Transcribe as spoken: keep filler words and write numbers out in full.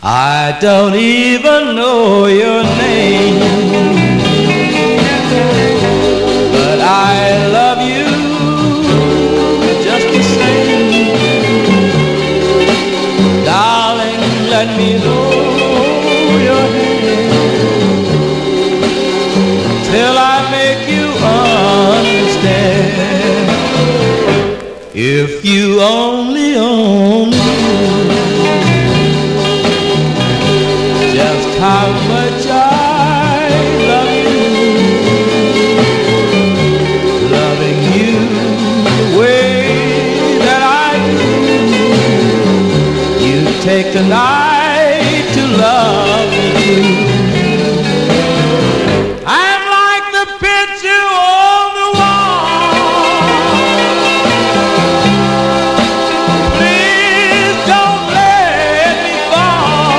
I don't even know your name, but I love you just the same. Darling, let me hold your hand till I make you understand. If you only only knew just how much I